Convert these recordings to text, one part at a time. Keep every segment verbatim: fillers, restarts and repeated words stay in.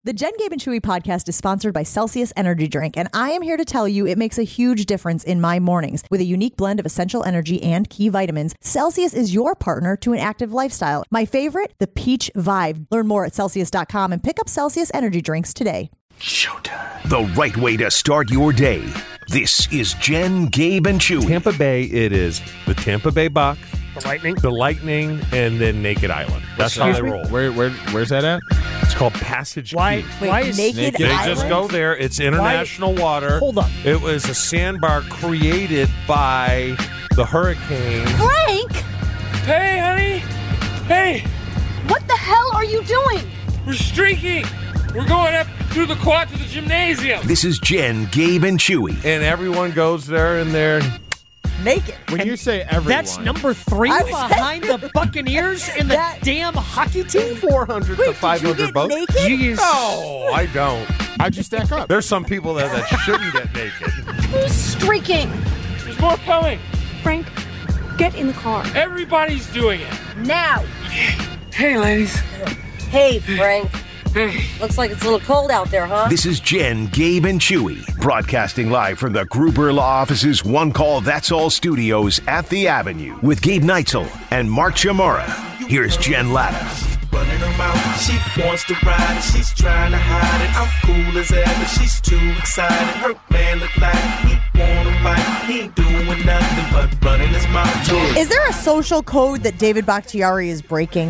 The Jen, Gabe, and Chewy podcast is sponsored by Celsius Energy Drink, and I am here to tell you it makes a huge difference in my mornings. With a unique blend of essential energy and key vitamins, Celsius is your partner to an active lifestyle. My favorite, the Peach Vibe. Learn more at Celsius dot com and pick up Celsius Energy Drinks today. Showtime. The right way to start your day. This is Jen, Gabe, and Chewy. Tampa Bay, it is the Tampa Bay Bucks, The Lightning? the Lightning, and then Naked Island. That's how they roll. Where, where, where's that at? It's called Passage Why? Key. Wait, why is Naked Naked They Island? just go there. It's international water. Hold up. It was a sandbar created by the hurricane. Frank, Hey, honey! Hey! what the hell are you doing? We're streaking! We're going up through the quad to the gymnasium! This is Jen, Gabe, and Chewy. And everyone goes there and they're... Naked. When you say everyone. That's number three I was- behind the Buccaneers in the That- damn hockey team? four hundred to five Did you hundred get boats. naked? Jeez. No, I don't. How'd you stack up? There's some people there that shouldn't get naked. Who's streaking? There's more coming! Frank, get in the car. Everybody's doing it! Now. Hey, ladies. Hey, Frank. Hey. Looks like it's a little cold out there, huh? This is Jen, Gabe, and Chewy, broadcasting live from the Gruber Law Office's One Call That's All studios at the Avenue with Gabe Neitzel and Mark Chamorro. Here's Jen Latta. Running her mouth, she wants to ride it, she's trying to hide it. I'm cool as ever, she's too excited. Her man look like he wanna fight, he ain't doing nothing but running his mouth. Is there a social code that David Bakhtiari is breaking?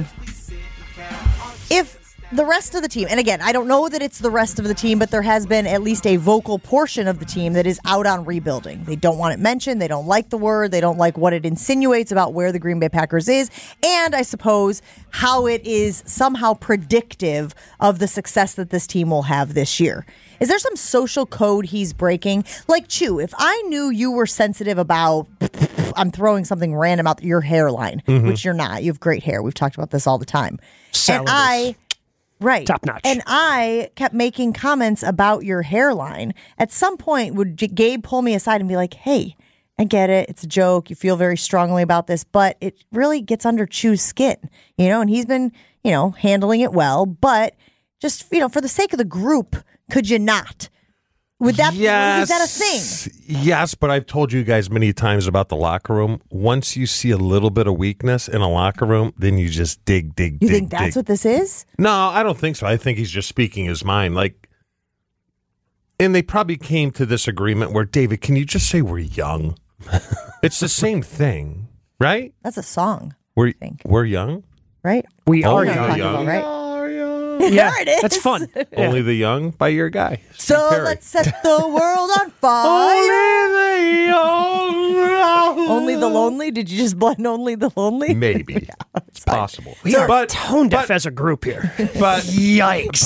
If the rest of the team, and again, I don't know that it's the rest of the team, but there has been at least a vocal portion of the team that is out on rebuilding. They don't want it mentioned. They don't like the word. They don't like what it insinuates about where the Green Bay Packers is. And I suppose how it is somehow predictive of the success that this team will have this year. Is there some social code he's breaking? Like, Chew, if I knew you were sensitive about, I'm throwing something random out your hairline, Mm-hmm. which you're not. You have great hair. We've talked about this all the time. Salad and I... is Right. top notch. And I kept making comments about your hairline. At some point, would J- Gabe pull me aside and be like, hey, I get it. It's a joke. You feel very strongly about this, but it really gets under Chew's skin, you know, and he's been, you know, handling it well. But just, you know, for the sake of the group, could you not? Would that Yes. is that a thing? Yes, but I've told you guys many times about the locker room. Once you see a little bit of weakness in a locker room, then you just dig, dig, You dig, think that's dig. what this is? No, I don't think so. I think he's just speaking his mind. Like, and they probably came to this agreement where, David, can you just say we're young? It's the same thing, right? That's a song, We're think. we're young. right? We Oh, are You know what I'm yeah, young. talking young. about, right? Yeah, There it is. that's fun. Only the young by your guy. So Steve Perry. let's set the world on fire. Only the young. Only the lonely? Did you just blend only the lonely? Maybe. It's possible. We are but, tone deaf but- as a group here. but Yikes.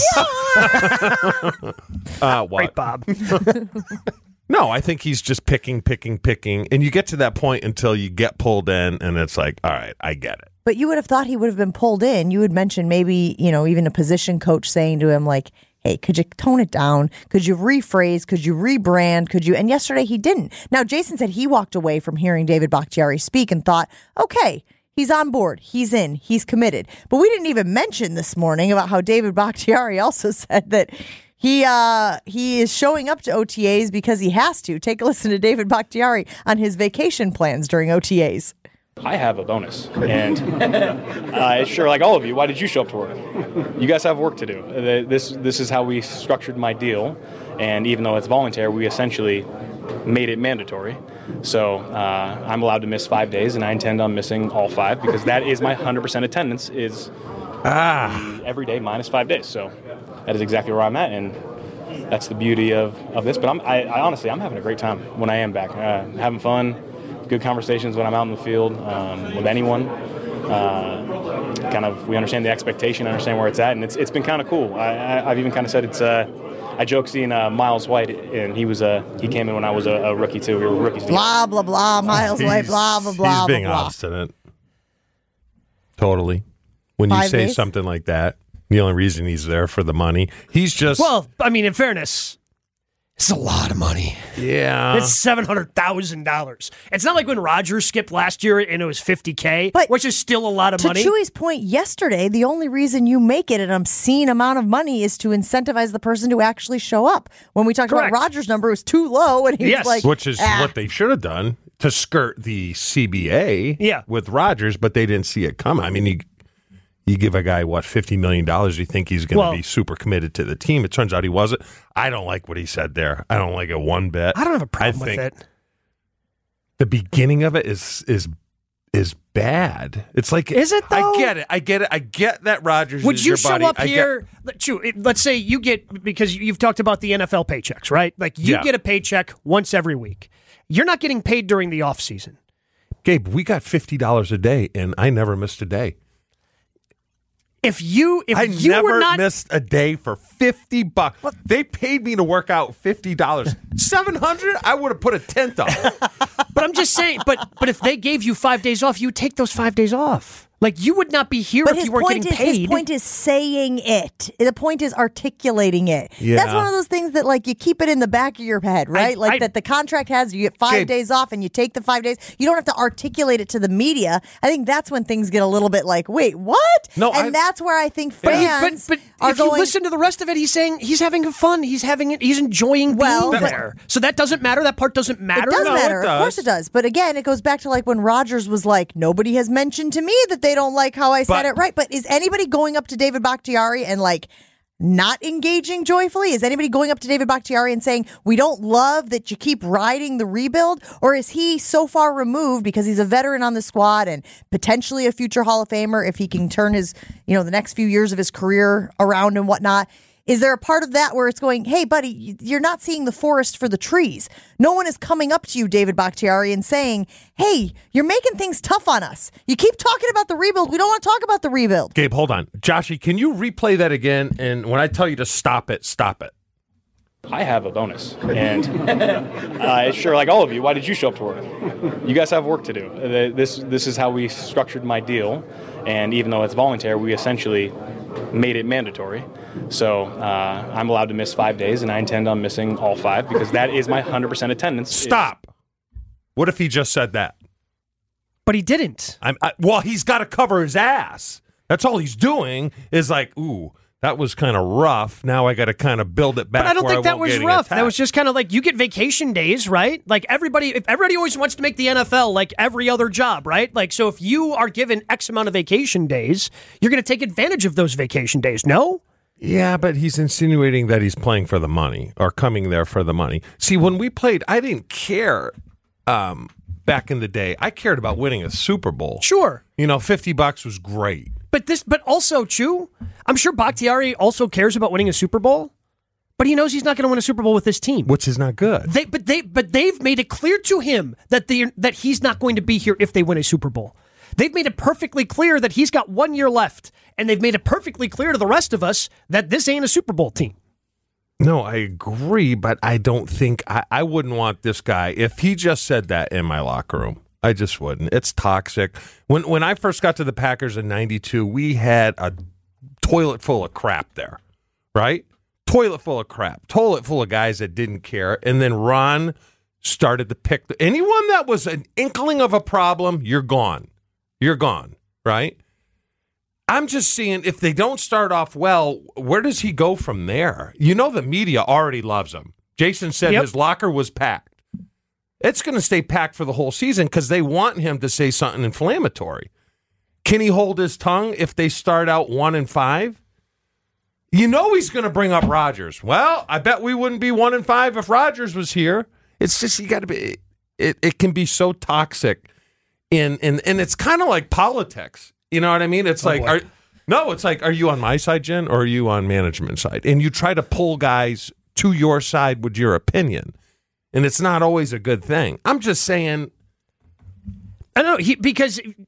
uh, what? Right, Bob. No, I think he's just picking, picking, picking. And you get to that point until you get pulled in, and it's like, all right, I get it. But you would have thought he would have been pulled in. You had mentioned maybe, you know, even a position coach saying to him, like, hey, could you tone it down? Could you rephrase? Could you rebrand? Could you? And yesterday he didn't. Now, Jason said he walked away from hearing David Bakhtiari speak and thought, okay, he's on board. He's in. He's committed. But we didn't even mention this morning about how David Bakhtiari also said that he uh, he is showing up to O T As because he has to. Take a listen to David Bakhtiari on his vacation plans during O T As. I have a bonus, and uh, sure, like all of you, why did you show up to work? You guys have work to do. Uh, This this is how we structured my deal, and even though it's voluntary, we essentially made it mandatory. So uh, I'm allowed to miss five days, and I intend on missing all five because that is my one hundred percent attendance is Ah. every day minus five days. So that is exactly where I'm at, and that's the beauty of, of this. But I'm, I, I honestly, I'm having a great time when I am back, uh, having fun. Good conversations when I'm out in the field um, with anyone. Uh, kind of, we understand the expectation, understand where it's at, and it's it's been kind of cool. I, I, I've even kind of said it's. Uh, I joke seeing uh, Miles White, and he was uh, he came in when I was a, a rookie too. We were rookies together. Blah, blah, blah, Miles White, blah, blah, blah, He's being blah, blah. obstinate. Totally. When you Five say days? something like that, the only reason he's there for the money, he's just. Well, I mean, in fairness, It's a lot of money. Yeah. It's seven hundred thousand dollars. It's not like when Rodgers skipped last year and it was fifty K, But which is still a lot of to money. To Chewy's point yesterday, the only reason you make it an obscene amount of money is to incentivize the person to actually show up. When we talked Correct. about Rodgers' number, it was too low, and he Yes. was like, Which is ah. what they should have done to skirt the C B A Yeah. with Rodgers, but they didn't see it coming. I mean, you, you give a guy, what, fifty million dollars, you think he's going to Well- be super committed to the team. It turns out he wasn't. I don't like what he said there. I don't like it one bit. I don't have a problem I with think it. The beginning of it is is is bad. It's like, Is it, though? I get it. I get it. I get that Rodgers Would is you your show buddy. up I get- here? let- Chew, it- let's say you get, because you've talked about the N F L paychecks, right? Like you Yeah. get a paycheck once every week. You're not getting paid during the offseason. Gabe, we got fifty dollars a day, and I never missed a day. If you if I you never were not missed a day for fifty bucks. They paid me to work out fifty dollars. seven hundred I would have put a tent on. But I'm just saying, but but if they gave you five days off, you would take those five days off. Like you would not be here But if his you weren't point getting is, paid. his point is saying it. The point is articulating it. Yeah. That's one of those things that, like, you keep it in the back of your head, right? I- like I- that the contract has, you get five Gabe. days off and you take the five days. You don't have to articulate it to the media. I think that's when things get a little bit like, wait, what? No, and I- that's where I think But, he- fans but, but are if you going. listen to the rest of it, he's saying he's having fun. He's having it. He's enjoying Well, being but- there. So that doesn't matter. That part doesn't matter. It does No, it matter. Of does. course it does. But again, it goes back to like when Rodgers was like, nobody has mentioned to me that they don't like how I said But- it right. But is anybody going up to David Bakhtiari and like not engaging joyfully? Is anybody going up to David Bakhtiari and saying, we don't love that you keep riding the rebuild? Or is he so far removed because he's a veteran on the squad and potentially a future Hall of Famer if he can turn his, you know, the next few years of his career around and whatnot? Is there a part of that where it's going, hey, buddy, you're not seeing the forest for the trees? No one is coming up to you, David Bakhtiari, and saying, hey, you're making things tough on us. You keep talking about the rebuild. We don't want to talk about the rebuild. Gabe, hold on. Joshy, can you replay that again? And when I tell you to stop it, stop it. I have a bonus, and uh, sure, like all of you, why did you show up to work? You guys have work to do. Uh, This this is how we structured my deal, and even though it's voluntary, we essentially made it mandatory. So uh, I'm allowed to miss five days, and I intend on missing all five because that is my one hundred percent attendance. Stop. What if he just said that? But he didn't. I'm, I, well, he's got to cover his ass. That's all he's doing is like, ooh, that was kind of rough. Now I got to kind of build it back. But I don't where think that won't was get any rough. That attack. was just kind of like you get vacation days, right? Like everybody, if everybody always wants to make the N F L like every other job, right? Like so, if you are given X amount of vacation days, you're going to take advantage of those vacation days. No. Yeah, but he's insinuating that he's playing for the money or coming there for the money. See, when we played, I didn't care um, back in the day. I cared about winning a Super Bowl. Sure. You know, fifty bucks was great. But this, but also, Chew, I'm sure Bakhtiari also cares about winning a Super Bowl, but he knows he's not going to win a Super Bowl with this team. Which is not good. They, but they, but they've made it clear to him that they that he's not going to be here if they win a Super Bowl. They've made it perfectly clear that he's got one year left, and they've made it perfectly clear to the rest of us that this ain't a Super Bowl team. No, I agree, but I don't think I, I wouldn't want this guy if he just said that in my locker room. I just wouldn't. It's toxic. When when I first got to the Packers in ninety-two, we had a toilet full of crap there, right? Toilet full of crap. Toilet full of guys that didn't care. And then Ron started to pick the, anyone that was an inkling of a problem, you're gone. You're gone, right? I'm just seeing if they don't start off well, where does he go from there? You know the media already loves him. Jason said Yep. his locker was packed. It's going to stay packed for the whole season because they want him to say something inflammatory. Can he hold his tongue if they start out one and five? You know he's going to bring up Rodgers. Well, I bet we wouldn't be one and five if Rodgers was here. It's just you got to be. It it can be so toxic, in in and it's kind of like politics. You know what I mean? It's Oh, like boy. are, no, it's like are you on my side, Jen, or are you on management side? And you try to pull guys to your side with your opinion. And it's not always a good thing. I'm just saying. I don't know he, because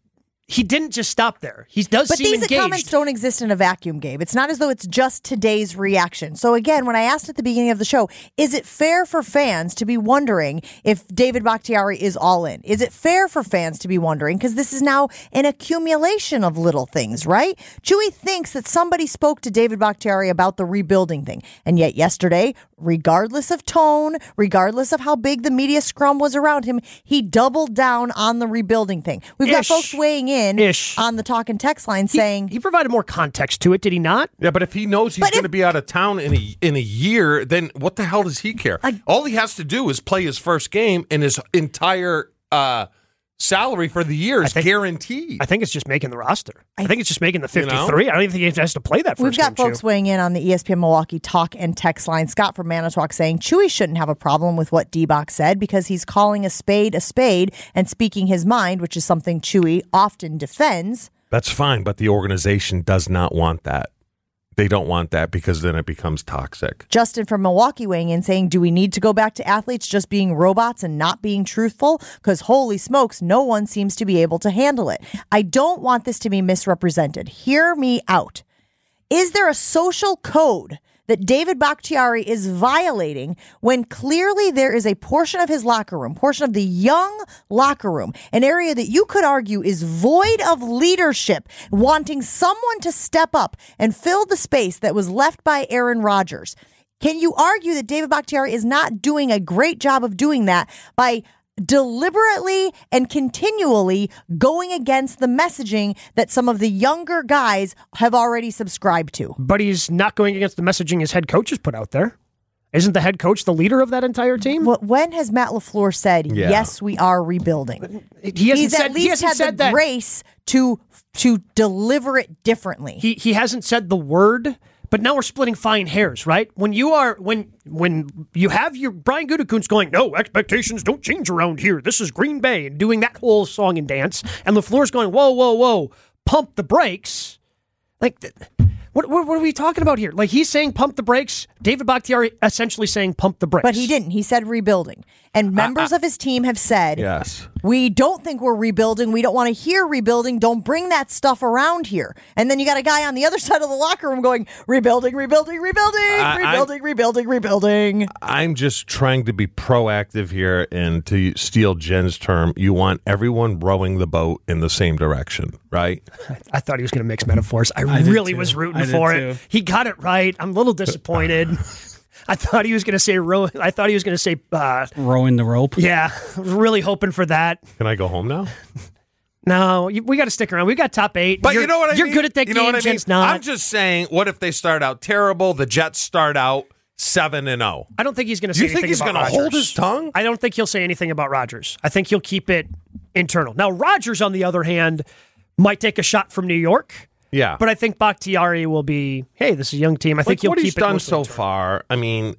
he didn't just stop there. He does But seem these engaged. comments don't exist in a vacuum, Gabe. It's not as though it's just today's reaction. So again, when I asked at the beginning of the show, is it fair for fans to be wondering if David Bakhtiari is all in? Is it fair for fans to be wondering? Because this is now an accumulation of little things, right? Chewy thinks that somebody spoke to David Bakhtiari about the rebuilding thing. And yet yesterday, regardless of tone, regardless of how big the media scrum was around him, he doubled down on the rebuilding thing. We've got Ish. folks weighing in Ish. on the talk and text line He- saying he provided more context to it, did he not? Yeah, but if he knows he's But going to if- be out of town in a in a year, then what the hell does he care? I- All he has to do is play his first game, and his entire uh, salary for the year is think- guaranteed. I think it's just making the roster. I, think it's just making the You know? fifty-three. I don't even think he has to play that first we've got game, folks Chew. weighing in on the E S P N Milwaukee talk and text line. Scott from Manitowoc saying Chewy shouldn't have a problem with what D-Bock said because he's calling a spade a spade and speaking his mind, which is something Chewy often defends. That's fine, but the organization does not want that. They don't want that because then it becomes toxic. Justin from Milwaukee weighing in saying, do we need to go back to athletes just being robots and not being truthful? Because holy smokes, no one seems to be able to handle it. I don't want this to be misrepresented. Hear me out. Is there a social code that David Bakhtiari is violating when clearly there is a portion of his locker room, portion of the young locker room, an area that you could argue is void of leadership, wanting someone to step up and fill the space that was left by Aaron Rodgers? Can you argue that David Bakhtiari is not doing a great job of doing that by deliberately and continually going against the messaging that some of the younger guys have already subscribed to? But he's not going against the messaging his head coach has put out there. Isn't the head coach the leader of that entire team? Well, when has Matt LaFleur said, Yeah. yes, we are rebuilding? He hasn't He's said, at he least hasn't had said the that. grace to to deliver it differently. He he hasn't said the word, but now we're splitting fine hairs, right? When you are when when you have your Brian Gutekunst going, no, expectations don't change around here. This is Green Bay, and doing that whole song and dance, and LaFleur's going, whoa, whoa, whoa, pump the brakes. Like, th- what, what what are we talking about here? Like, he's saying pump the brakes. David Bakhtiari essentially saying pump the brakes. But he didn't. He said rebuilding. And members I, I, of his team have said, yes, we don't think we're rebuilding. We don't want to hear rebuilding. Don't bring that stuff around here. And then you got a guy on the other side of the locker room going, rebuilding, rebuilding, rebuilding, I, rebuilding, I'm, rebuilding, rebuilding. I'm just trying to be proactive here, and to steal Jen's term, you want everyone rowing the boat in the same direction, right? I, I thought he was going to mix metaphors. I, I did really too. was rooting I did for too. it. He got it right. I'm a little disappointed. I thought he was going to say row. I thought he was going to say uh, Rowing the rope. yeah. I was really hoping for that. Can I go home now? No, you, we got to stick around. We got top eight. But you're, you know what I you're mean? good at that you game. know what I mean? Jen's not. I'm just saying, what if they start out terrible? The Jets start out seven and zero. I don't think he's going to Do say you think anything he's about going to Rodgers. hold his tongue? I don't think he'll say anything about Rodgers. I think he'll keep it internal. Now, Rodgers, on the other hand, might take a shot from New York. Yeah, But I think Bakhtiari will be, hey, this is a young team. I like think he'll what keep he's it done mostly so internal. far. I mean,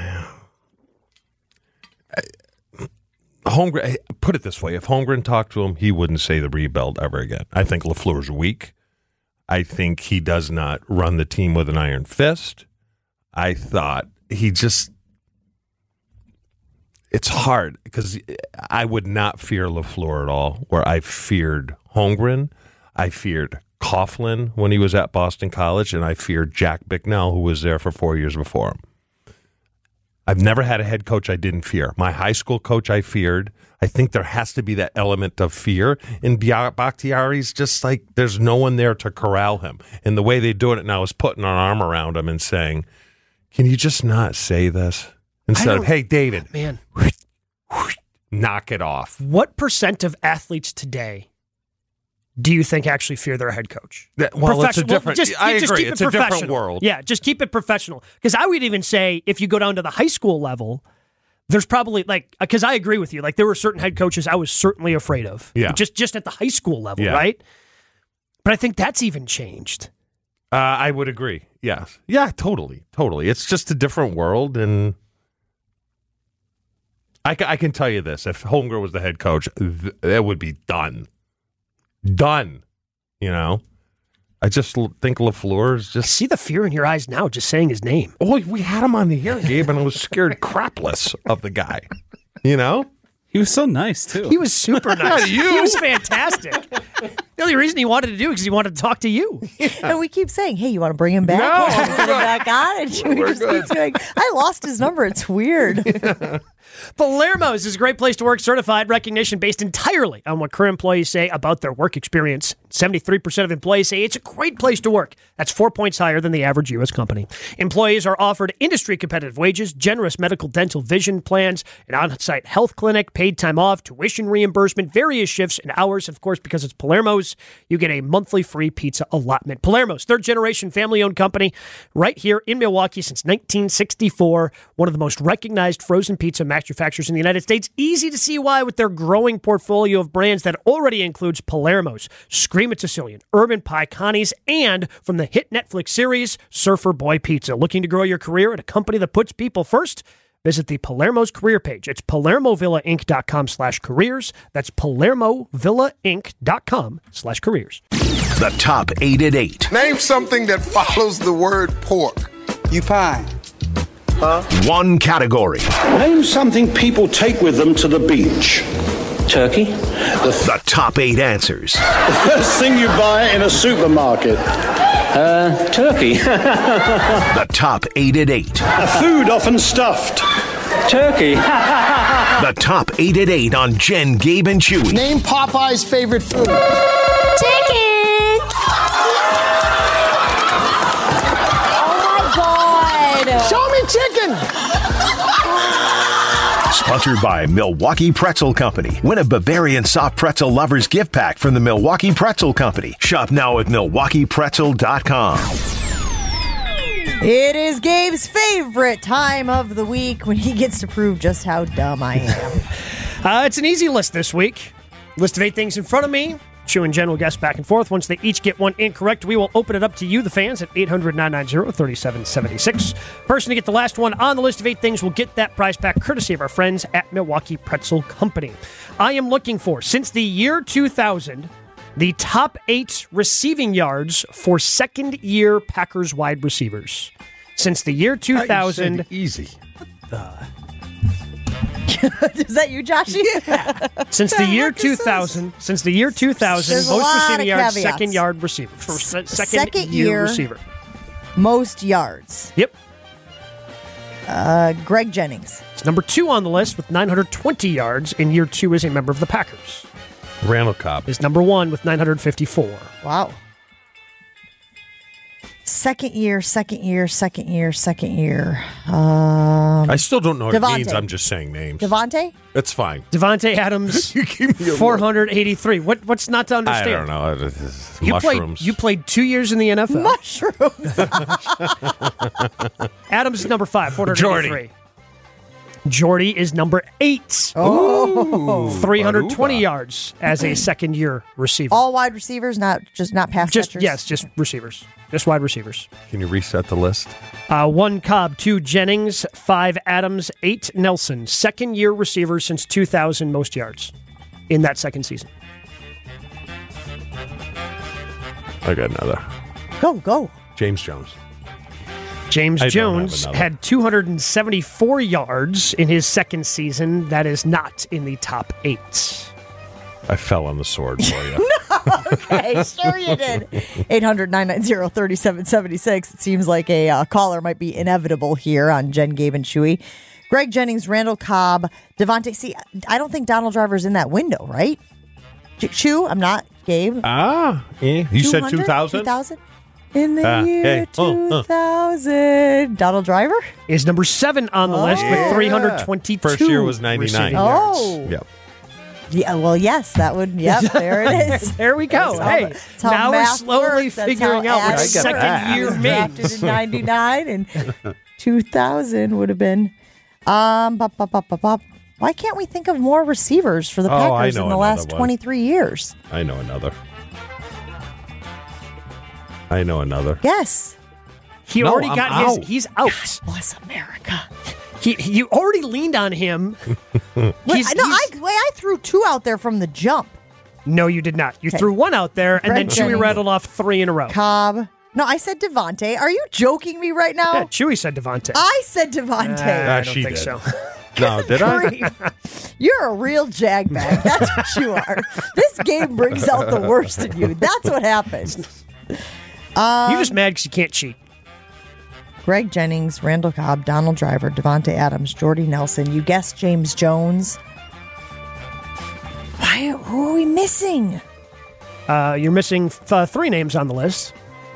Holmgren. Put it this way: if Holmgren talked to him, he wouldn't say the rebuild ever again. I think LaFleur's weak. I think he does not run the team with an iron fist. I thought he just. It's hard because I would not fear LaFleur at all, where I feared Holmgren. I feared Coughlin when he was at Boston College, and I feared Jack Bicknell, who was there for four years before him. I've never had a head coach I didn't fear. My high school coach I feared. I think there has to be that element of fear. And Bakhtiari's just like, there's no one there to corral him. And the way they're doing it now is putting an arm around him and saying, can you just not say this? Instead of, hey, David, Man, knock it off. what percent of athletes today do you think actually fear their head coach? That- well, it's a Professional- different. just- I just agree. keep it It's a different professional. world. Yeah, just keep it professional. Because I would even say if you go down to the high school level, there's probably like, because I agree with you. Like there were certain head coaches I was certainly afraid of. Yeah. Just just at the high school level, Yeah. right? But I think that's even changed. Uh, I would agree. Yes. Yeah, totally. Totally. It's just a different world. And I, ca- I can tell you this. If Holmgren was the head coach, th- it would be done. Done. You know? I just l- think LaFleur is I just... see the fear in your eyes now just saying his name. Oh, we had him on the air, Gabe, and I was scared crapless of the guy. You know? He was so nice, too. He was super nice. you. He was fantastic. The only reason he wanted to do it because he wanted to talk to you. And we keep saying, hey, you want to bring him back? No. You want to bring him back on? And Chewy We're just good. keeps going, I lost his number. It's weird. Palermo's is a great place to work, certified recognition based entirely on what current employees say about their work experience. seventy-three percent of employees say it's a great place to work. That's four points higher than the average U S company. Employees are offered industry competitive wages, generous medical, dental, vision plans, an on-site health clinic, paid time off, tuition reimbursement, various shifts and hours. Of course, because it's Palermo's, you get a monthly free pizza allotment. Palermo's, third generation family-owned company right here in Milwaukee since nineteen sixty-four. One of the most recognized frozen pizza manufacturers in the United States. Easy to see why with their growing portfolio of brands that already includes Palermo's, Scream It Sicilian, Urban Pie, Connie's, and from the hit Netflix series, Surfer Boy Pizza. Looking to grow your career at a company that puts people first? Visit the Palermo's career page. It's palermovillainc.com slash careers. That's palermovillainc.com slash careers. The top eight at eight. Name something that follows the word pork. You pine. Huh? One category. Name something people take with them to the beach. Turkey. The, the top eight answers. The first thing you buy in a supermarket. Uh, turkey. The top eight at eight. A food often stuffed. Turkey. The top eight at eight on Jen, Gabe, and Chewy. Name Popeye's favorite food. Chicken! Oh my God! Show me chicken! Sponsored by Milwaukee Pretzel Company. Win a Bavarian soft pretzel lovers gift pack from the Milwaukee Pretzel Company. Shop now at milwaukee pretzel dot com. It is Gabe's favorite time of the week when he gets to prove just how dumb I am. uh, it's an easy list this week. List of eight things in front of me. Chew and Jen will guess back and forth. Once they each get one incorrect, we will open it up to you, the fans, at eight hundred, nine nine zero, three seven seven six. Person to get the last one on the list of eight things will get that prize back courtesy of our friends at Milwaukee Pretzel Company. I am looking for, since the year two thousand, the top eight receiving yards for second-year Packers wide receivers. Since the year two thousand. Easy. Is that you, Josh? Yeah. Since the year two thousand, since the year two thousand, There's a most lot receiving of yards, caveats. second yard receiver. For se- second, Second year, year. receiver. Most yards. Yep. Uh, Greg Jennings. It's number two on the list with nine hundred twenty yards in year two as a member of the Packers. Randall Cobb is number one with nine hundred fifty-four. Wow. Second year, second year, second year, second year. Um, I still don't know what Devontae. it means. I'm just saying names. Devontae? It's fine. Devontae Adams, four hundred eighty-three. What, what's not to understand? I don't know. It is You mushrooms. played, you played two years in the N F L. Mushrooms. Adams is number five, four hundred eighty-three. Jordy. Jordy is number eight. Oh. three hundred twenty Aruba. yards as a second-year receiver. All wide receivers, not just not pass just catchers? Yes, just receivers. Just wide receivers. Can you reset the list? Uh, one Cobb, two Jennings, five Adams, eight Nelson. Second-year receivers since two thousand most yards in that second season. I got another. Go, go. James Jones. James I don't Jones have another. had two hundred seventy-four yards in his second season. That is not in the top eight. I fell on the sword for you. Okay, sure you did. eight hundred, nine nine zero, three seven seven six. It seems like a uh, caller might be inevitable here on Jen, Gabe, and Chewy. Greg Jennings, Randall Cobb, Devontae. See, I don't think Donald Driver's in that window, right? Ch- Chew, I'm not. Gabe? Ah, yeah. You said two thousand? two thousand? In the Ah, year hey. Oh, uh. two thousand. Donald Driver? Is number seven on the Oh. list with three hundred twenty-two. First year was ninety-nine. receiving Oh. yards. Yep. Yeah, well, yes, that would, yep, there it is. There we go. That's how- Hey, that's how now we're math slowly works. That's figuring how out what adding second works. year He was means. drafted in ninety-nine and two thousand would have been. Um, bop, bop, bop, bop, bop. Why can't we think of more receivers for the Oh, I Packers know in the another last one. twenty-three years? I know another. I know another. Yes. He No, already I'm got out. his. He's out. Bless America. He, you already leaned on him. Wait, He's- no, he's- I, wait, I threw two out there from the jump. No, you did not. You Okay. threw one out there, and Greg then Chewy Jennings. rattled off three in a row. Cobb. No, I said Devontae. Are you joking me right now? Yeah, Chewy said Devontae. I said Devontae. I Ah, don't she think did. so. No, did I? Grief. You're a real jagbag. That's what you are. This game brings out the worst in you. That's what happens. Um, You're just mad because you can't cheat. Greg Jennings, Randall Cobb, Donald Driver, Devontae Adams, Jordy Nelson. You guessed James Jones. Why? Who are we missing? Uh, you're missing uh, three names on the list.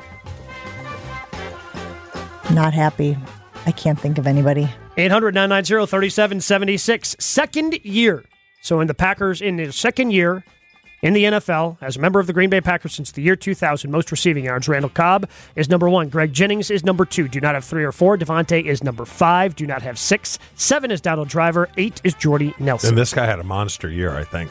Not happy. I can't think of anybody. eight hundred, nine nine zero, three seven seven six. Second year. So in the Packers, in their second year in the N F L, as a member of the Green Bay Packers since the year two thousand, most receiving yards. Randall Cobb is number one. Greg Jennings is number two. Do not have three or four. Devontae is number five. Do not have six. Seven is Donald Driver. Eight is Jordy Nelson. And this guy had a monster year, I think.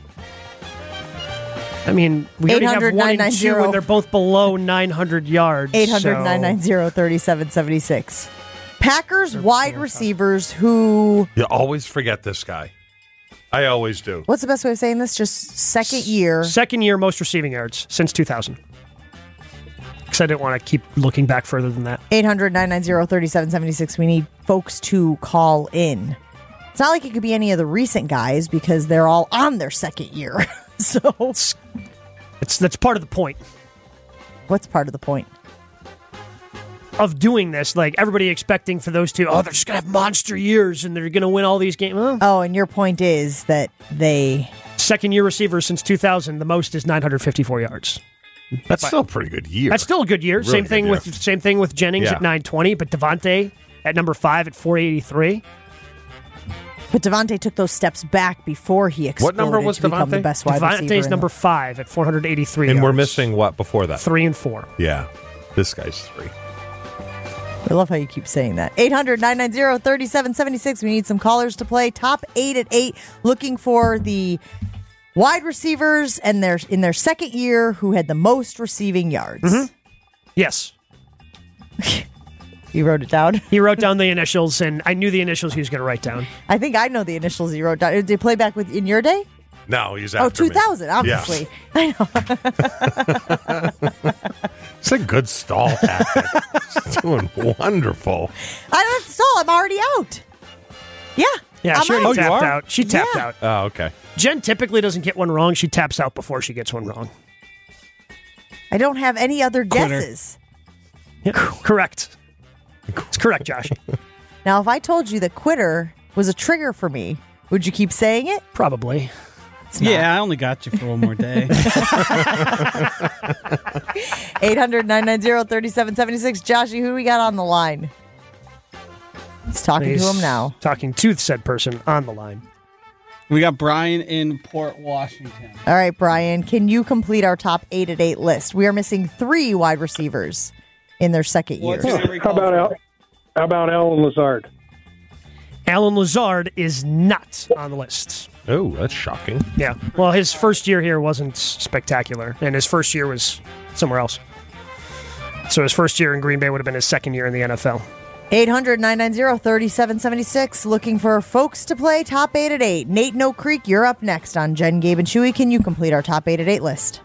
I mean, we already have one and two, and they're both below nine hundred yards. eight hundred, nine nine zero, three seven seven six. Packers wide receivers who... You always forget this guy. I always do. What's the best way of saying this? Just second year. Second year most receiving yards since two thousand. Because I didn't want to keep looking back further than that. eight hundred, nine nine zero, three seven seven six. We need folks to call in. It's not like it could be any of the recent guys because they're all on their second year. So it's, it's that's part of the point. What's part of the point? Of doing this, like everybody expecting for those two, oh, they're just going to have monster years and they're going to win all these games. Well, oh, and your point is that they... Second year receivers since two thousand, the most is nine hundred fifty-four yards. That's but, still a pretty good year. That's still a good year. Really same thing year. with same thing with Jennings Yeah. at nine twenty, but Devontae at number five at four eighty-three. But Devontae took those steps back before he exploded What number was to become the Devontae? best wide receiver. Devontae's in number the- five at four hundred eighty-three And yards. we're missing what before that? Three and four. Yeah. This guy's three. I love how you keep saying that. eight hundred, nine nine zero, three seven seven six. We need some callers to play. Top eight at eight. Looking for the wide receivers and their in their second year who had the most receiving yards. Mm-hmm. Yes. You wrote it down? He wrote down the initials, and I knew the initials he was going to write down. I think I know the initials he wrote down. Did they play back with in your day? No, he's Oh, after me. two thousand, obviously. Yeah. I know. It's a good stall tactic. He's doing wonderful. I don't have to stall. I'm already out. Yeah. Yeah, I'm she already out. tapped out. She tapped Yeah. out. Oh, okay. Jen typically doesn't get one wrong. She taps out before she gets one wrong. I don't have any other Quitter. guesses. Yeah, correct. It's correct, Josh. Now, if I told you that quitter was a trigger for me, would you keep saying it? Probably. Yeah, I only got you for one more day. eight hundred, nine nine zero, three seven seven six. Joshy, who we got on the line? He's talking He's to him now. Talking to said person on the line. We got Brian in Port Washington. All right, Brian, can you complete our top eight at eight list? We are missing three wide receivers in their second year. How about Al- how about Alan Lazard? Alan Lazard is not on the list. Oh, that's shocking. Yeah. Well, his first year here wasn't spectacular, and his first year was somewhere else. So his first year in Green Bay would have been his second year in the N F L. eight hundred, nine nine zero, three seven seven six. Looking for folks to play top eight at eight. Nate No Creek, you're up next on Jen, Gabe, and Chewy. Can you complete our top eight at eight list?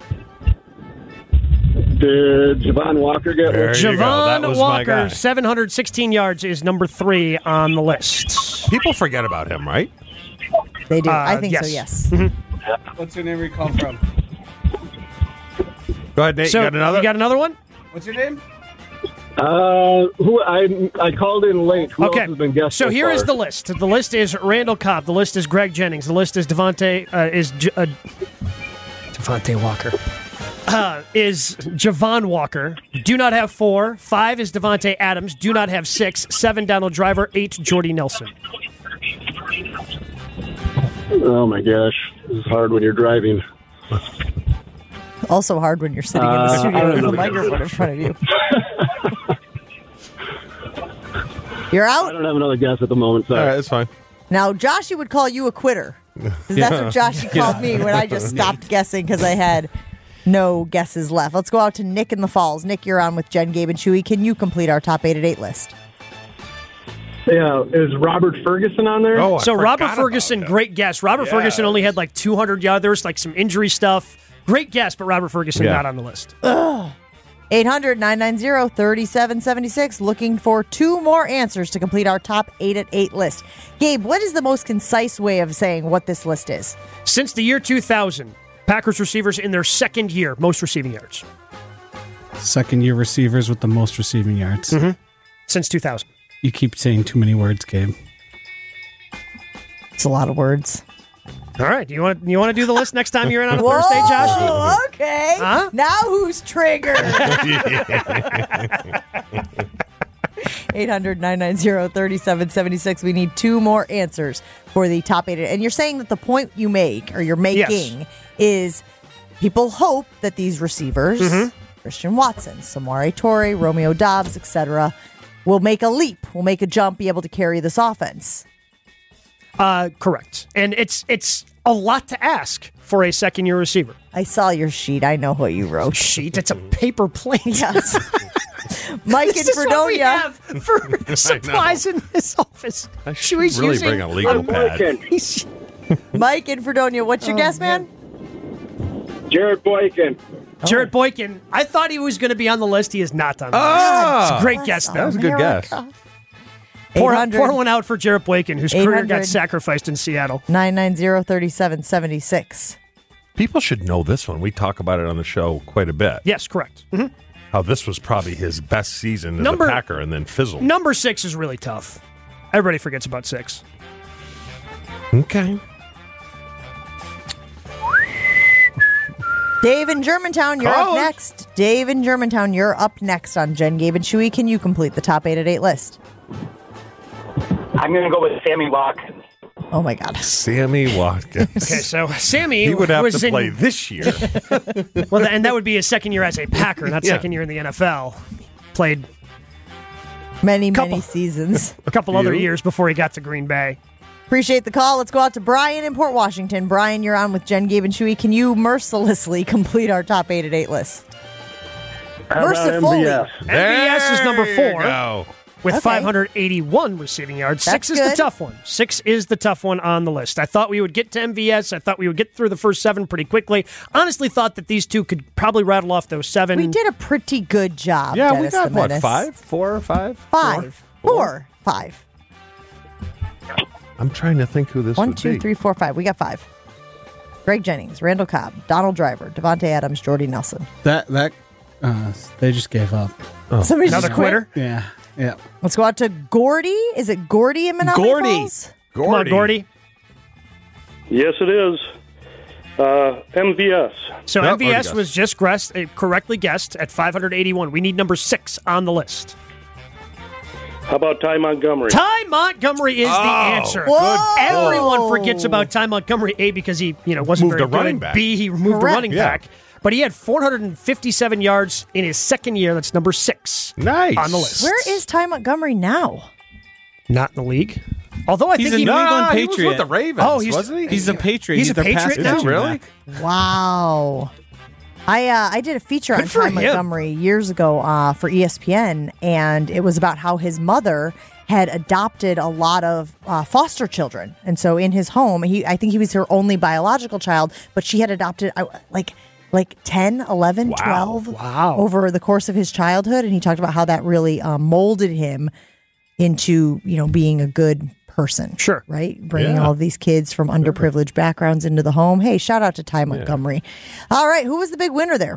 Did Javon Walker get There one? you go. That Javon was my guy. Walker, seven hundred sixteen yards, is number three on the list. People forget about him, right? They do. Uh, I think yes. so, yes. Mm-hmm. What's your name? Where you come from? Go ahead, Nate. So, you got another? You got another one? What's your name? Uh, who I I called in late. Who Okay. else has been guessed So so here far? is the list. The list is Randall Cobb. The list is Greg Jennings. The list is Devontae. Uh, is J- uh, Devontae Walker. Uh, is Javon Walker. Do not have four. Five is Devontae Adams. Do not have six. Seven, Donald Driver. Eight, Jordy Nelson. Oh my gosh, this is hard when you're driving. Also hard when you're sitting in the Uh, I studio don't with a know. microphone in front of you. You're I out? don't have another guess at the moment. Sorry. All right, that's fine. Now, Joshy would call you a quitter. 'Cause that's what Joshy called me when I just stopped guessing because I had no guesses left. Let's go out to Nick in the Falls. Nick, you're on with Jen, Gabe, and Chewy. Can you complete our top eight at eight list? Yeah, is Robert Ferguson on there? Oh, I So forgot Robert about Ferguson, that. great guess. Robert Yes. Ferguson only had like two hundred yards. There was like some injury stuff. Great guess, but Robert Ferguson Yeah. not on the list. eight hundred, nine nine zero, three seven seven six. Looking for two more answers to complete our top eight at eight list. Gabe, what is the most concise way of saying what this list is? Since the year two thousand, Packers receivers in their second year, most receiving yards. Second year receivers with the most receiving yards. Mm-hmm. Since two thousand. You keep saying too many words, Gabe. It's a lot of words. All right. You want you want to do the list next time you're in on a Whoa, Thursday, Josh? Okay. Huh? Now who's triggered? eight hundred, nine nine zero, three seven seven six. We need two more answers for the top eight. And you're saying that the point you make, or you're making, yes. is people hope that these receivers, mm-hmm. Christian Watson, Samori Toure, Romeo Doubs, et cetera, will make a leap, will make a jump, be able to carry this offense. Uh, correct. And it's it's a lot to ask for a second-year receiver. I saw your sheet. I know what you wrote. Sheet? It's a paper plate. Yes. Mike this in Fredonia. Is what we have for supplies in this office. I should Chewy's really using, bring a legal I'm pad. Mike in Fredonia, what's your oh, guess, man? Jared Boykin. Oh. Jared Boykin. I thought he was going to be on the list. He is not on the oh, list. It's a great that's guess, though. That was a good guess. Pour, pour one out for Jarrett Boykin, whose career got sacrificed in Seattle. nine nine zero, three seven seven six. People should know this one. We talk about it on the show quite a bit. Yes, correct. Mm-hmm. How this was probably his best season as number, a Packer and then fizzled. Number six is really tough. Everybody forgets about six. Okay. Dave in Germantown, you're Carl. up next. Dave in Germantown, you're up next on Jen, Gabe, and Chewy. Can you complete the top eight at eight list? I'm going to go with Sammy Watkins. Oh, my God. Sammy Watkins. Okay, so Sammy He would have was to play in, this year. Well, and that would be his second year as a Packer, not yeah. second year in the N F L. Played many, couple, many seasons. A couple other years before he got to Green Bay. Appreciate the call. Let's go out to Brian in Port Washington. Brian, you're on with Jen, Gabe, and Chewy. Can you mercilessly complete our top eight at eight list? Mercifully. M V S. M V S is number four. Go. With okay. five hundred eighty-one receiving yards. That's Six is good. the tough one. Six is the tough one on the list. I thought we would get to M V S. I thought we would get through the first seven pretty quickly. Honestly thought that these two could probably rattle off those seven. We did a pretty good job. Yeah, Dennis we got, the what, Menace. five? Four or five? Five. Four? Four. Five. I'm trying to think who this One, would two, be. three, four, five. We got five. Greg Jennings, Randall Cobb, Donald Driver, Devontae Adams, Jordy Nelson. That, that, uh, they just gave up. Oh. Somebody Another just quit? quitter? Yeah. Yeah. Let's go out to Gordy. Is it Gordy in Menominee Gordy. Falls? Gordy. Come on, Gordy. Yes, it is. Uh, M V S. So Nope, M V S was just guessed, uh, correctly guessed at five hundred eighty-one. We need number six on the list. How about Ty Montgomery? Ty Montgomery is Oh, the answer. Whoa. Everyone forgets about Ty Montgomery, A, because he you know wasn't Moved very a good. running back. B, he moved Correct. a running Yeah. back. But he had four hundred fifty-seven yards in his second year. That's number six Nice. on the list. Where is Ty Montgomery now? Not in the league. Although I He's think a he New No, England he was Patriot. with the Ravens, Oh, he's- wasn't he? He's a Patriot. He's a their Patriot pass now? catching Really? back. Wow. I uh, I did a feature on Good for Ty him. Montgomery years ago uh, for E S P N, and it was about how his mother had adopted a lot of uh, foster children. And so in his home, he I think he was her only biological child, but she had adopted uh, like like ten, eleven, Wow. twelve Wow. over the course of his childhood. And he talked about how that really uh, molded him into, you know, being a good person. Sure. Right? Bringing Yeah. all of these kids from underprivileged backgrounds into the home. Hey, shout out to Ty Montgomery. All right. Who was the big winner there?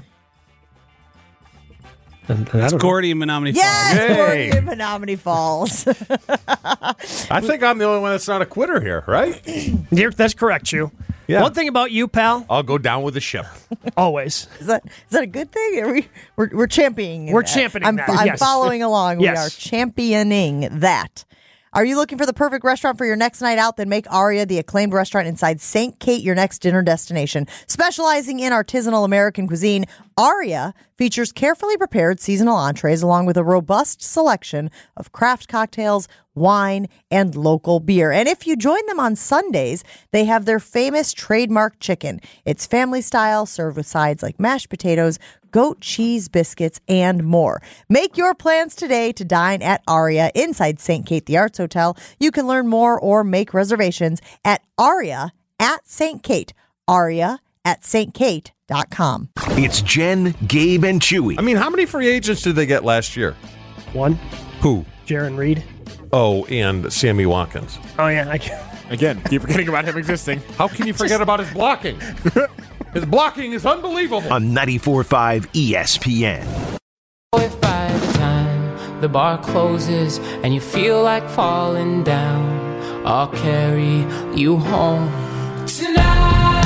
It's Gordy in Menominee Yes, Falls. Hey. Gordy in Menominee Falls. I think I'm the only one that's not a quitter here, right? You're- that's correct, you. Yeah. One thing about you, pal, I'll go down with the ship. always. Is that is that a good thing? Are we, we're, we're championing We're that. championing I'm, that, I'm yes. following along. Yes. We are championing that. Are you looking for the perfect restaurant for your next night out? Then make Aria the acclaimed restaurant inside Saint Kate your next dinner destination. Specializing in artisanal American cuisine, Aria features carefully prepared seasonal entrees along with a robust selection of craft cocktails, wine, and local beer. And if you join them on Sundays, they have their famous trademark chicken. It's family style, served with sides like mashed potatoes, goat cheese biscuits, and more. Make your plans today to dine at Aria inside Saint Kate the Arts Hotel. You can learn more or make reservations at Aria at Saint Kate. Aria at s t kate dot com. It's Jen, Gabe, and Chewy. I mean, how many free agents did they get last year? One. Who? Jaron Reed. Oh, and Sammy Watkins. Oh, yeah. I can. Again, keep forgetting about him existing. How can you forget about his blocking? His blocking is unbelievable. On ninety-four point five E S P N. If by the time the bar closes and you feel like falling down, I'll carry you home tonight.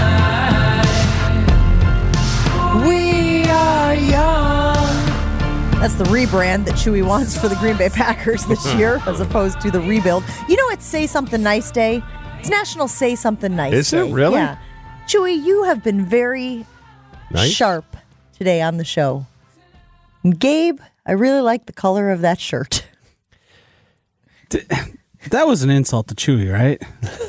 We are young. That's the rebrand that Chewy wants for the Green Bay Packers this year, as opposed to the rebuild. You know, it's Say Something Nice Day. It's National Say Something Nice Is Day. it really? Yeah. Chewy, you have been very Nice? sharp today on the show. And Gabe, I really like the color of that shirt. That was an insult to Chewy, right?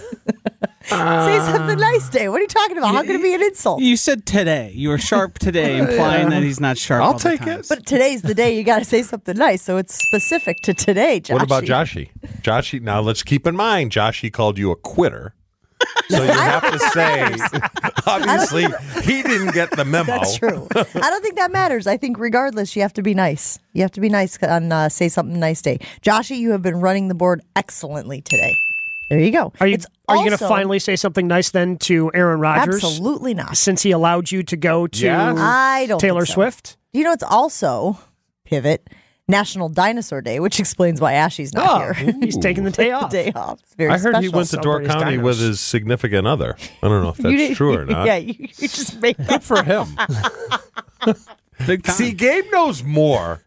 Uh, Say Something Nice Day. What are you talking about? How can it be an insult? You said today. You were sharp today, implying that he's not sharp. I'll all the take time. it. But today's the day you got to say something nice, so it's specific to today, Joshy. What about Joshy? Joshy, now let's keep in mind, Joshy called you a quitter. So you have to say, obviously, he didn't get the memo. That's true. I don't think that matters. I think regardless, you have to be nice. You have to be nice on uh, Say Something Nice Day. Joshy, you have been running the board excellently today. There you go. Are you, It's are you going to also- finally say something nice then to Aaron Rodgers? Absolutely not. Since he allowed you to go to Yeah. I don't Taylor think so. Swift? You know, it's also, pivot, National Dinosaur Day, which explains why Ashley's not Oh, here. he's taking the day off. the day off. It's very I heard he special. went to Door Celebrate his County dinos. with his significant other. I don't know if You that's didn't- true or not. Yeah, you, you just made that Good for him. Big time. See, Gabe knows more.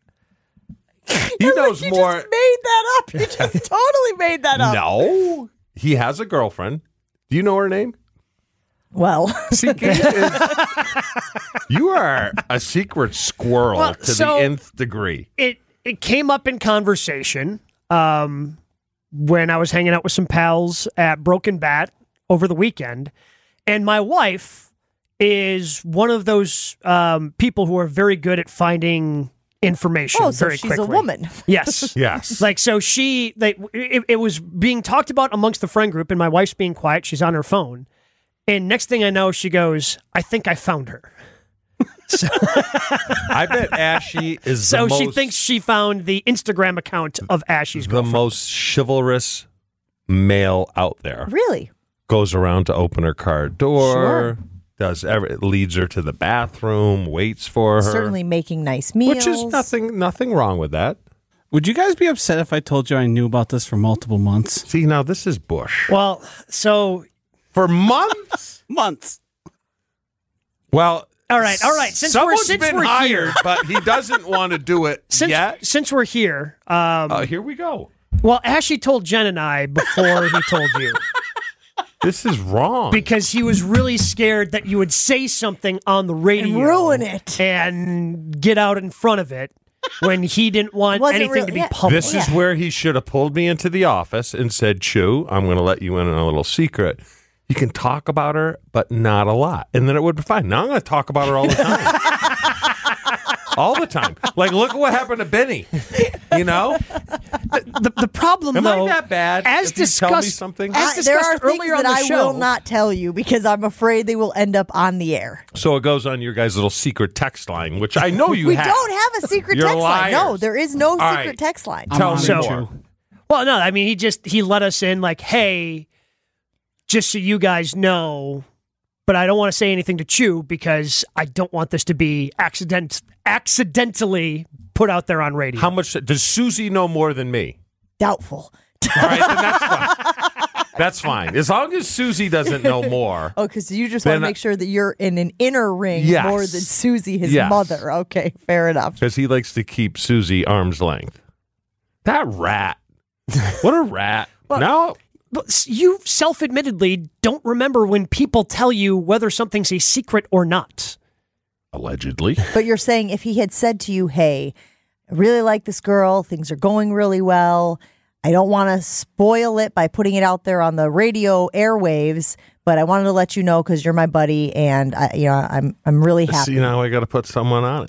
He Look, knows you more. just made that up. You just totally made that up. No, he has a girlfriend. Do you know her name? Well, See, Gabe is, you are a secret squirrel Well, to so- the nth degree. It it came up in conversation um, when I was hanging out with some pals at Broken Bat over the weekend, and my wife is one of those um, people who are very good at finding information oh, so very she's quickly. a woman. Yes. Yes. Like, so she, like, it, it was being talked about amongst the friend group, and my wife's being quiet. She's on her phone. And next thing I know, she goes, I think I found her. So, I bet Ashy is so the she most, thinks she found the Instagram account of Ashy's the girlfriend. most chivalrous male out there. Really? Goes around to open her car door, Sure. does every, leads her to the bathroom, waits for her. Certainly making nice meals. Which is nothing nothing wrong with that. Would you guys be upset if I told you I knew about this for multiple months? See, now this is Bush. Well, so For months? Months. Well, all right, all right. Since someone's we're since been we're hired, here, but he doesn't want to do it since yet. since we're here, um, Uh, here we go. well, Ashy told Jen and I before he told you This is wrong. because he was really scared that you would say something on the radio And ruin it. and get out in front of it when he didn't want Wasn't anything really- to be yeah. public. This is where he should have pulled me into the office and said, Chew, I'm going to let you in on a little secret. You can talk about her, but not a lot. And then it would be fine. Now I'm going to talk about her all the time. all the time. Like, look at what happened to Benny. You know? the, the problem, Am though, I that bad? as if you tell me discussed, something? as I- there are discussed things earlier on that the I show, will not tell you because I'm afraid they will end up on the air. So it goes on your guys' little secret text line, which I know you we have. don't have a secret You're text line. No, liars. there is no All secret right. text line. Tell me So- more. Well, no, I mean, he just he let us in like, hey, just so you guys know, but I don't want to say anything to Chew because I don't want this to be accident accidentally put out there on radio. How much does Susie know more than me? Doubtful. All right, then that's fine. That's fine. As long as Susie doesn't know more. Oh, because you just want to Then I- make sure that you're in an inner ring Yes. more than Susie, his Yes. mother. Okay, fair enough. Because he likes to keep Susie arm's length. That rat. What a rat. now, But you self-admittedly don't remember when people tell you whether something's a secret or not. allegedly. But you're saying if he had said to you, hey, I really like this girl, things are going really well. I don't want to spoil it by putting it out there on the radio airwaves, but I wanted to let you know because you're my buddy, and I, you know I'm I'm really happy. See, now I got to put someone on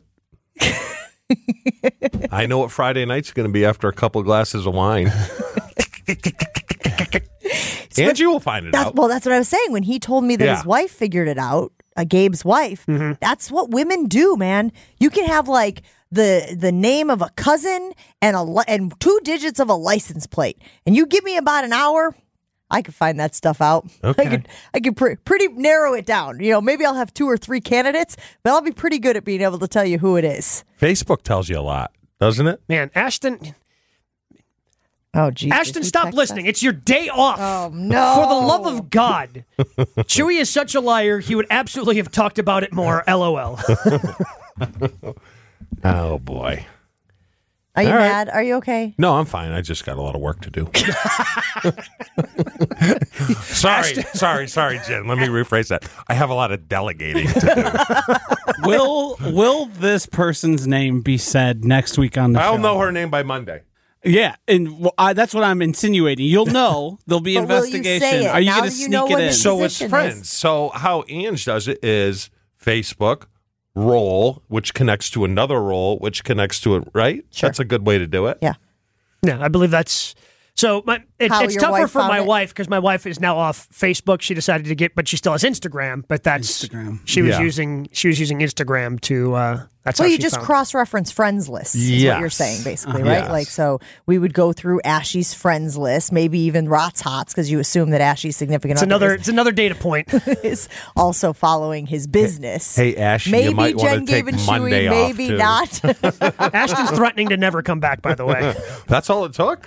it. I know what Friday night's going to be after a couple glasses of wine. Angie will find it That's, out. well, that's what I was saying. When he told me that Yeah. his wife figured it out, uh, Gabe's wife, Mm-hmm. that's what women do, man. You can have like the the name of a cousin and a li- and two digits of a license plate, and you give me about an hour, I could find that stuff out. Okay. I could I could pre- pretty narrow it down. You know, maybe I'll have two or three candidates, but I'll be pretty good at being able to tell you who it is. Facebook tells you a lot, doesn't it? Man, Ashton. Oh, geez. Ashton, stop listening. It's your day off. Oh, no. For the love of God. Chewy is such a liar. He would absolutely have talked about it more. LOL. Oh, boy. Are you All right. mad? Are you okay? No, I'm fine. I just got a lot of work to do. sorry, sorry, sorry, Jen. Let me rephrase that. I have a lot of delegating to do. will will this person's name be said next week on the show? I'll know her name by Monday. Yeah, and well, I, that's what I'm insinuating. You'll know. There'll be But will you investigation. say it? Are you Now going to that you sneak know it what in? his So it's position friends. is. So how Ange does it is Facebook role, which connects to another role, which connects to it, right? Sure. That's a good way to do it. Yeah. Yeah, I believe that's so. My, it, How it's your tougher wife for found my it? wife because my wife is now off Facebook. She decided to get, but she still has Instagram. But that's Instagram. She was Yeah. using she was using Instagram to. Uh, that's Well, how you she just found. cross-reference friends lists, is what Yes. you're saying, basically, Uh-huh. right? Yes. Like, so we would go through Ashy's friends list, maybe even Rot's Hots, because you assume that Ashy's significant It's other another. is, It's another data point. is also following his business. Hey, Ashy, you maybe might Jen, want to Gabe, take and Monday Chewy, off, maybe too. not. Ashton's threatening to never come back. By the way, That's all it took?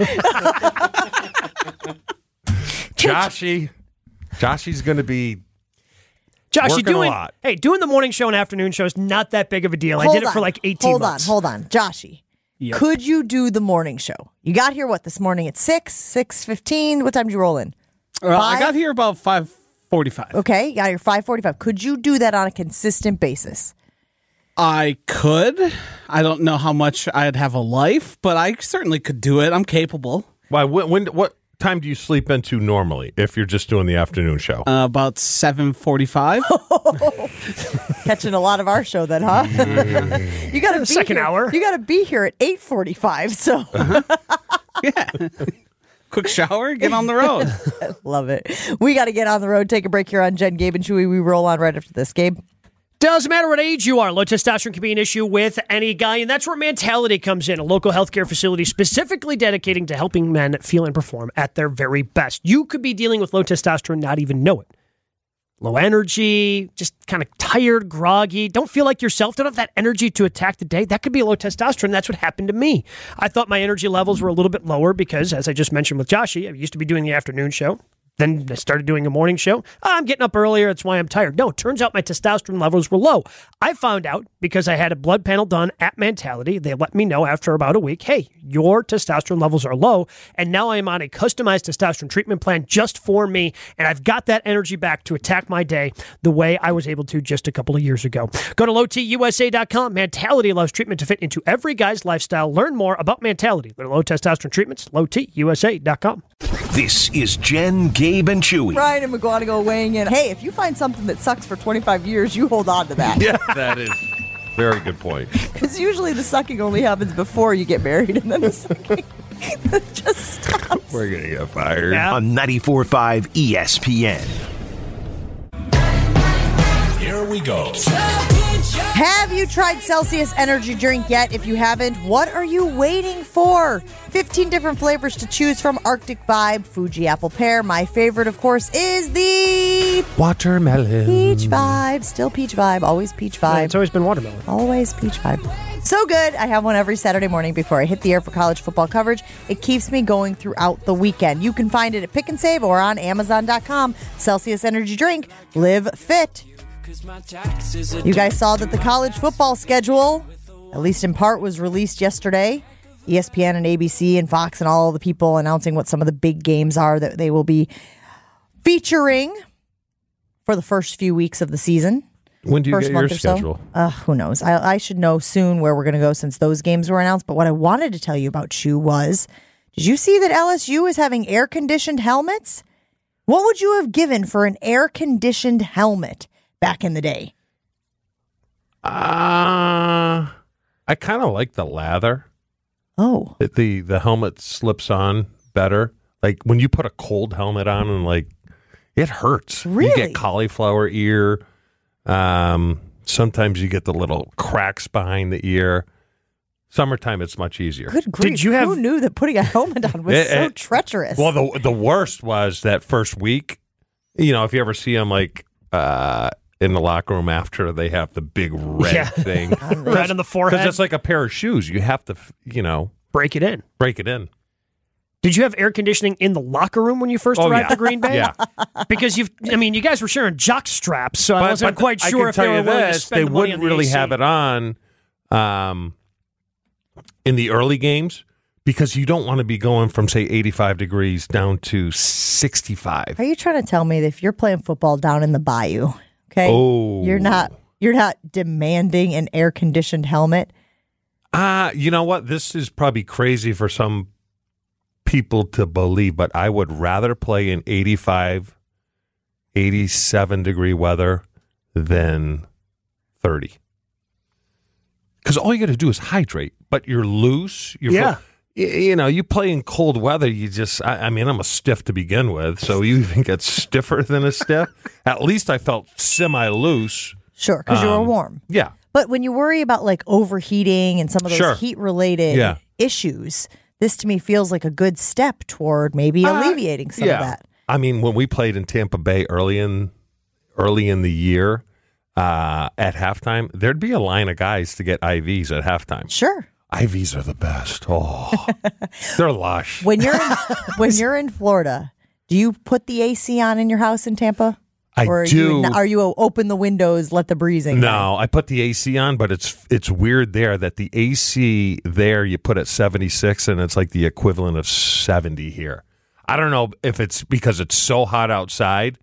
Joshy. Joshy's going to be Josh, you working a doing? lot. Hey, doing the morning show and afternoon show is not that big of a deal. I Hold did it for on, like eighteen Hold months. on, hold on. Joshy, Yep. could you do the morning show? You got here, what, this morning at six, six fifteen? What time did you roll in? Well, I Five? got here about five forty-five. Okay, you got here five forty-five. Could you do that on a consistent basis? I could. I don't know how much I'd have a life, but I certainly could do it. I'm capable. Why? When, when? What time do you sleep into normally if you're just doing the afternoon show? Uh, about seven forty-five. Catching a lot of our show then, huh? you got to be Second here. hour. You got to be here at eight forty-five. So Yeah. Quick shower, get on the road. love it. We got to get on the road. Take a break here on Jen, Gabe, and Chewy. We roll on right after this. Gabe. Doesn't matter what age you are, low testosterone can be an issue with any guy, and that's where Mentality comes in, a local healthcare facility specifically dedicating to helping men feel and perform at their very best. You could be dealing with low testosterone, not even know it. Low energy, just kind of tired, groggy, don't feel like yourself, don't have that energy to attack the day. That could be low testosterone. That's what happened to me. I thought my energy levels were a little bit lower because, as I just mentioned with Joshy, I used to be doing the afternoon show. Then I started doing a morning show. Oh, I'm getting up earlier. That's why I'm tired. No, it turns out my testosterone levels were low. I found out because I had a blood panel done at Mentality. They let me know after about a week, hey, your testosterone levels are low. And now I am on a customized testosterone treatment plan just for me. And I've got that energy back to attack my day the way I was able to just a couple of years ago. Go to low t u s a dot com. Mentality allows treatment to fit into every guy's lifestyle. Learn more about Mentality. Their low testosterone treatments, low t u s a dot com. This is Jen, Gabe, and Chewy. Ryan and McGonigal weighing in. Hey, if you find something that sucks for twenty-five years, you hold on to that. Yeah, that is very good point. Because usually the sucking only happens before you get married, and then the sucking just stops. We're going to get fired. Yeah. On ninety-four point five E S P N. Here we go. Have you tried Celsius Energy Drink yet? If you haven't, what are you waiting for? fifteen different flavors to choose from. Arctic Vibe, Fuji Apple Pear. My favorite, of course, is the Watermelon. Peach Vibe. Still Peach Vibe. Always Peach Vibe. Yeah, it's always been watermelon. Always Peach Vibe. So good. I have one every Saturday morning before I hit the air for college football coverage. It keeps me going throughout the weekend. You can find it at Pick and Save or on Amazon dot com. Celsius Energy Drink. Live fit. You guys saw that the college football schedule, at least in part, was released yesterday. E S P N and A B C and Fox and all the people announcing what some of the big games are that they will be featuring for the first few weeks of the season. When do you First get your month or so. schedule? Uh, who knows? I, I should know soon where we're going to go since those games were announced. But what I wanted to tell you about Chew was, did you see that L S U is having air-conditioned helmets? What would you have given for an air-conditioned helmet back in the day? Uh, I kind of like the lather. Oh. It, the, the helmet slips on better. Like when you put a cold helmet on and like it hurts. Really? You get cauliflower ear. Um, sometimes you get the little cracks behind the ear. Summertime, it's much easier. Good grief. Did you have- Who knew that putting a helmet on was It- so it- treacherous? Well, the the worst was that first week. You know, if you ever see them like uh, in the locker room after they have the big red Yeah. thing, Right on the forehead. because it's like a pair of shoes. You have to, you know, break it in. break it in. Did you have air conditioning in the locker room when you first Oh, arrived yeah. to Green Bay? Yeah. Because you've, I mean, you guys were sharing jock straps, so I But- wasn't but quite I sure can if they tell were you willing to this, spend they the money wouldn't on the really A C. have it on um, in the early games because you don't want to be going from say eighty-five degrees down to sixty-five. Are you trying to tell me that if you're playing football down in the bayou, okay, Oh. you're not you're not demanding an air conditioned helmet? Ah, you know what? This is probably crazy for some people to believe, but I would rather play in eighty-five, eighty-seven degree weather than thirty. Because all you got to do is hydrate, but you're loose. You're Yeah. fu- y- you know, you play in cold weather, you just, I, I mean, I'm a stiff to begin with, so you even get stiffer than a stiff. At least I felt semi-loose. Sure, because you were Um, warm. Yeah. But when you worry about like overheating and some of those Sure. heat related Yeah. issues, this to me feels like a good step toward maybe Uh, alleviating some yeah. of that. I mean, when we played in Tampa Bay early in early in the year uh, at halftime, there'd be a line of guys to get I Vs at halftime. Sure. I Vs are the best. Oh, they're lush. When you're in, when you're in Florida, do you put the A C on in your house in Tampa? I or are do. You, are you open the windows, let the breezing? No, I put the A C on, but it's it's weird there that the A C there you put at seventy-six and it's like the equivalent of seventy here. I don't know if it's because it's so hot outside.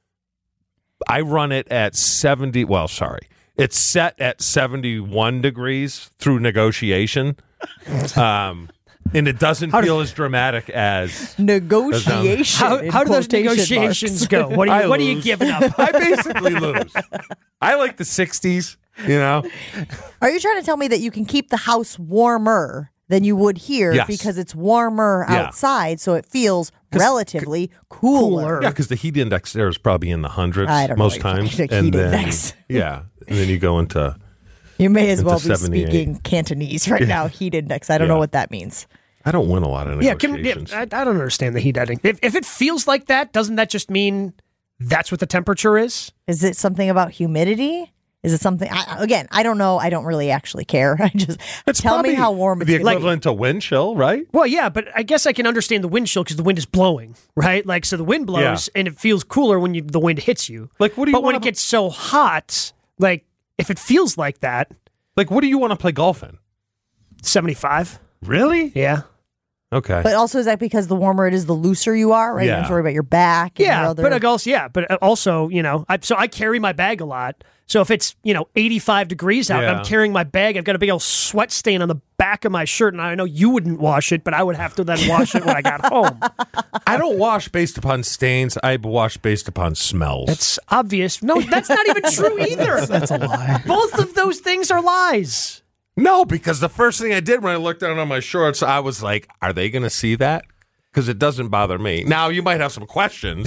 I run it at seventy. Well, sorry. It's set at seventy-one degrees through negotiation. Um, and it doesn't How feel does- as dramatic as Negotiation. How, in how do those quotation negotiations marks. go? What are I you, what are you lose. giving up? I basically lose. I like the sixties, you know? Are you trying to tell me that you can keep the house warmer than you would here Yes. because it's warmer Yeah. outside, so it feels relatively cooler? Yeah, because the heat index there is probably in the hundreds I don't know most what you're times. talking about, and heat then, index. yeah, and then you go into You may as into well be seventy-eight. speaking Cantonese right Yeah. now. Heat index. I don't know Yeah. what that means. I don't win a lot of Yeah, can, yeah negotiations. I, I don't understand the heat editing. If, if it feels like that, doesn't that just mean that's what the temperature is? Is it something about humidity? Is it something? I, again, I don't know. I don't really actually care. I just tell me probably how warm it's the gonna be. equivalent to wind chill, right? Well, yeah, but I guess I can understand the wind chill because the wind is blowing, right? Like, so the wind blows and it feels cooler when you, the wind hits you. Like, what do you But when wanna- it gets so hot, like, if it feels like that, Like, what do you want to play golf in? seventy-five. Really? Yeah. Okay. But also, is that because the warmer it is, the looser you are, right? You don't have Yeah. to worry about your back. And your Yeah, other... but I also, yeah, but also, you know, I, so I carry my bag a lot. So if it's, you know, eighty-five degrees out and Yeah. I'm carrying my bag, I've got a big old sweat stain on the back of my shirt. And I know you wouldn't wash it, but I would have to then wash it when I got home. I don't wash based upon stains. I wash based upon smells. It's obvious. No, that's not even true either. That's a lie. Both of those things are lies. No, because the first thing I did when I looked down on my shorts, I was like, are they going to see that? Because it doesn't bother me. Now, you might have some questions.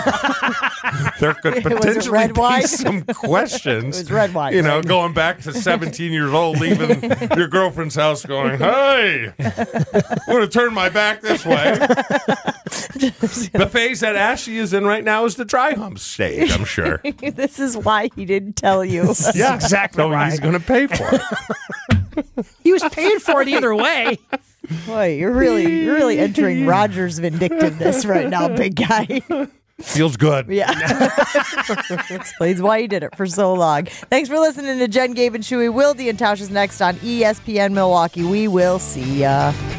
There could Was it potentially red be wine? some questions. It was red wine, You know, right? going back to seventeen years old, leaving your girlfriend's house going, hey, I'm going to turn my back this way. The phase that Ashley is in right now is the dry hump stage, I'm sure. This is why he didn't tell you. Yeah, exactly so right. he's going to pay for it. He was paying for it either way. Boy, you're really, you're really entering Roger's vindictiveness right now, big guy. Feels good. Yeah. Explains why he did it for so long. Thanks for listening to Jen, Gabe, and Chewy. Will D and Tausch is next on E S P N Milwaukee. We will see ya.